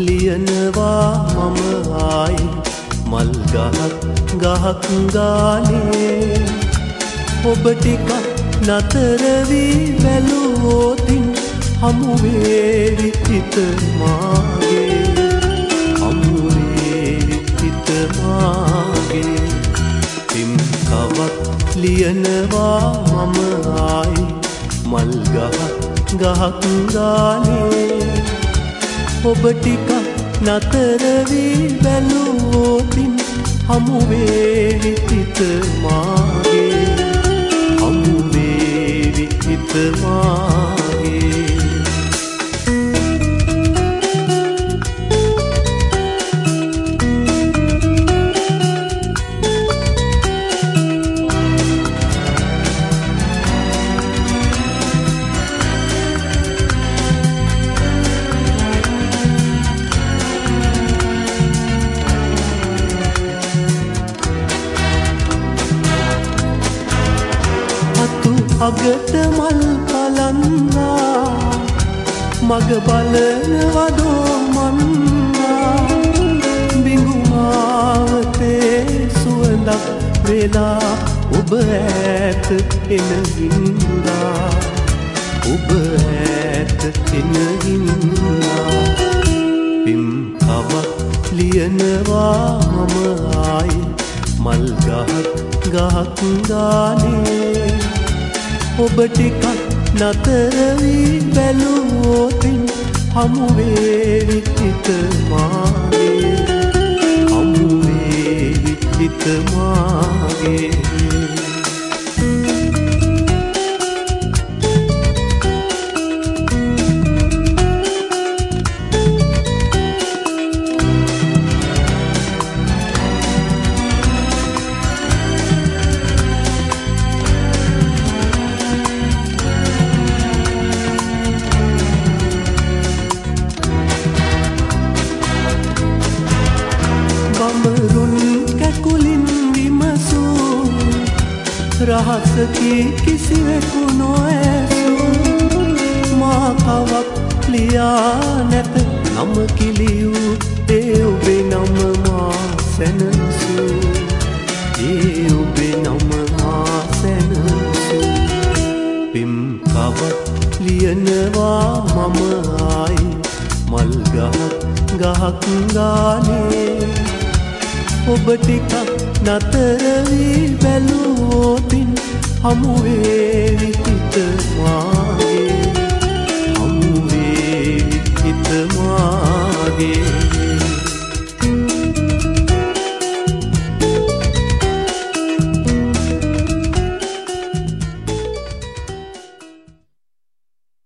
ලියනවා මම ආයි මල් ගහක් ගානේ ඔබ ටිකක් නතර වී බැලුවොතින් හමු වේවි හිත මාගේ හමු වේවි හිත මාගේ පිම් කවක් ලියනවා මම ආයි මල් ගහක් ගානේ ඔබ ටිකක් නතර වී බැලුවොතින් හමු වේවි හිත මාගේ හමු වේවි හිත මාගේ අගට මල් පලන්නා මග බලනවදෝ මන්නා බිඟුමාවතේ සුවඳක් වෙලා ඔබ ඈත එන හින්දා ඔබ ඈත එන හින්දා පිම් කවක් ලියනවා මම ආයි මල් ගහක් ගානේ ඔබ ටිකක් නතර වී බැලුවොතින් හමු වේවි හිත මාගේ හමු වේවි හිත මාගේ බඹරුන් කැකුලින් විමසූ රහසකි කිසිවෙකු නොඇසූ මා කවක් ලියා නැත නම කිලියූ ඒ ඔබේ නම මා සැනසූ ඒ ඔබේ නම මා සැනසූ පිම් කවක් ලියනවා මම ආයි මල් ගහක් ගානේ ඔබ ටිකක් නතර වී බැලුවොතින් හමු වේවි හිත මාගේ හමු වේවි හිත මාගේ